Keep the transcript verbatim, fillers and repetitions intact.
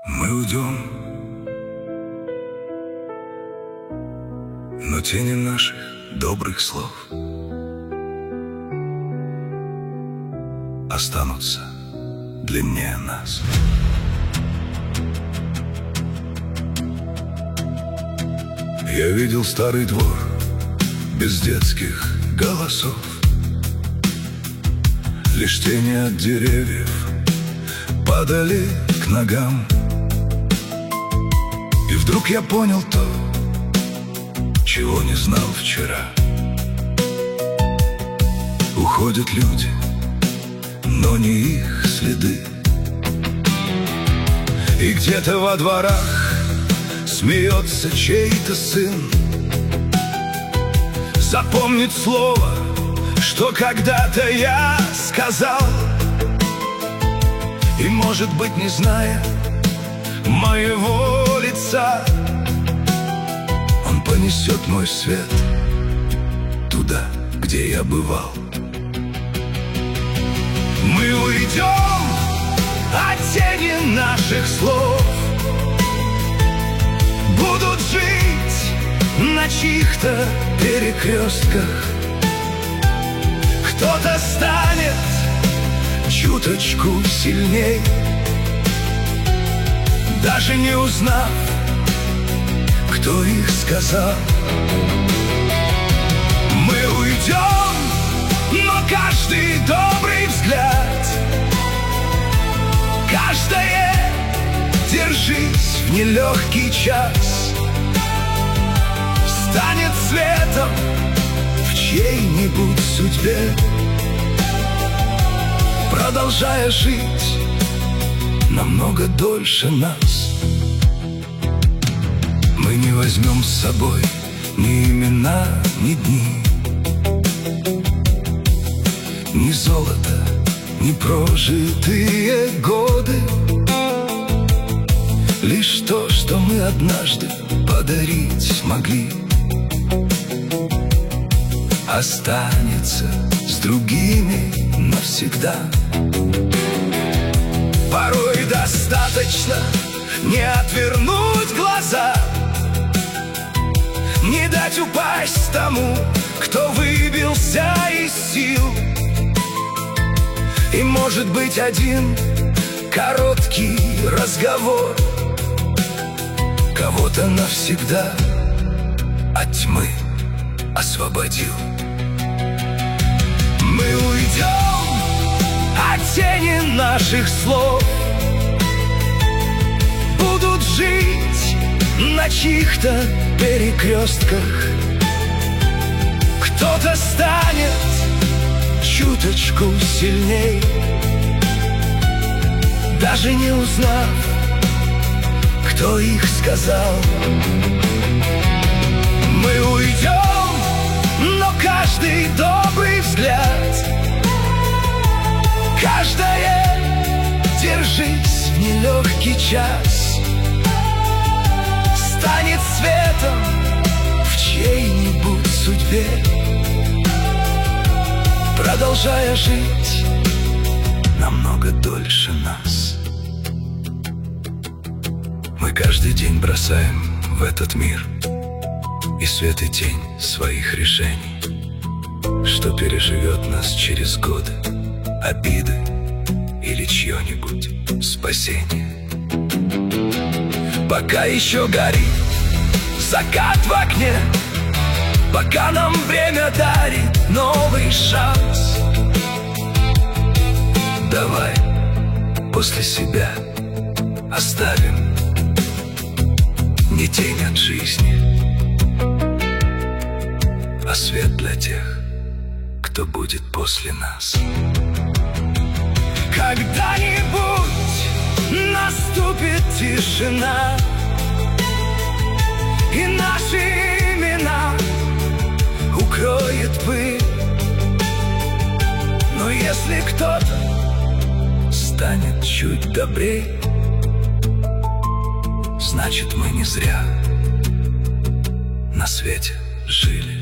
Мы уйдем, но тени наших добрых слов останутся длиннее нас. Я видел старый двор без детских голосов, лишь тени от деревьев падали к ногам. И вдруг я понял то, чего не знал вчера. Уходят люди, но не их следы. И где-то во дворах смеется чей-то сын. Запомнит слово, что когда-то я сказал. И, может быть, не зная моего лица, он понесет мой свет туда, где я бывал. Мы уйдем от тени наших слов, будут жить на чьих-то перекрестках. Кто-то станет чуточку сильней, даже не узнав, кто их сказал. Мы уйдем, но каждый добрый взгляд, каждое «держись» в нелегкий час станет светом в чьей-нибудь судьбе, продолжая жить намного дольше нас. Мы не возьмем с собой ни имена, ни дни, ни золото, ни прожитые годы. Лишь то, что мы однажды подарить смогли, останется с другими навсегда. Порой достаточно не отвернуть глаза, не дать упасть тому, кто выбился из сил. И, может быть, один короткий разговор кого-то навсегда от тьмы освободил. Мы уйдем от тени наших слов, будут жить на чьих-то перекрестках. Кто-то станет чуточку сильней, даже не узнав, кто их сказал. Мы уйдем, но каждый добрый взгляд, каждое «держись» в нелегкий час станет светом в чьей-нибудь судьбе, продолжая жить намного дольше нас. Мы каждый день бросаем в этот мир и свет, и тень своих решений, что переживет нас через годы, обиды или чье-нибудь спасение. Пока еще горит закат в окне, пока нам время дарит новый шанс, давай после себя оставим не тень от жизни, а свет для тех, кто будет после нас. Когда-нибудь наступит тишина, и наши имена укроет пыль. Но если кто-то станет чуть добрей, значит, мы не зря на свете жили.